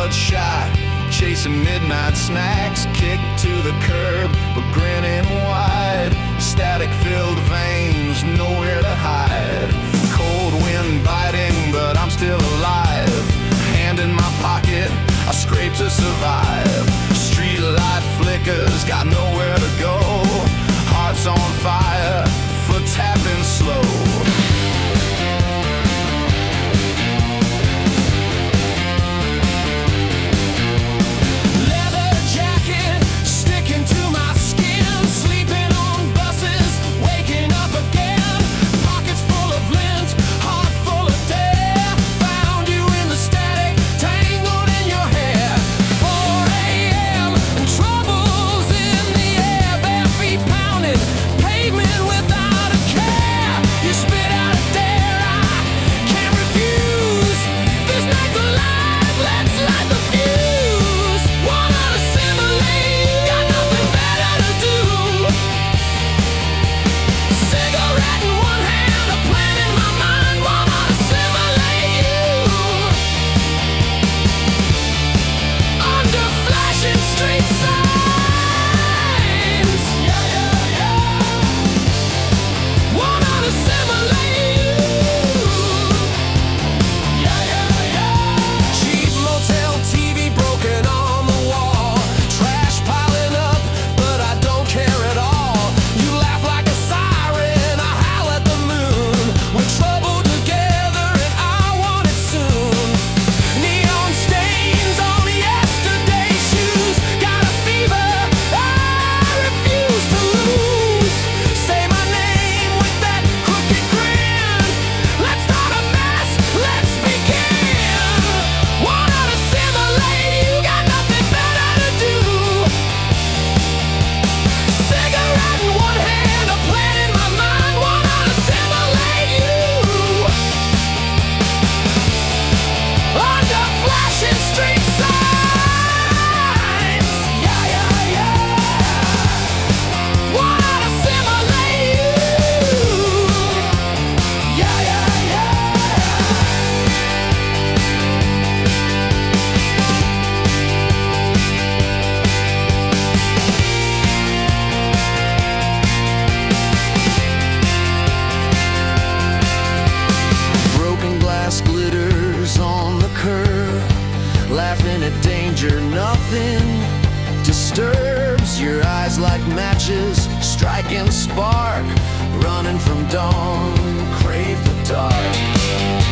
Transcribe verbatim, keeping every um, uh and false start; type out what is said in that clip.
bloodshot, chasing midnight snacks, kicked to the curb, but grinning wide. Static-filled veins, nowhere to hide. Cold wind biting, but I'm still alive. Hand in my pocket, I scrape to survive. Street light flickers, got nowhere to go. Heart's on fire, foot tapping slow. Laughing at danger, nothing disturbs your eyes like matches, striking spark, running from dawn, crave the dark.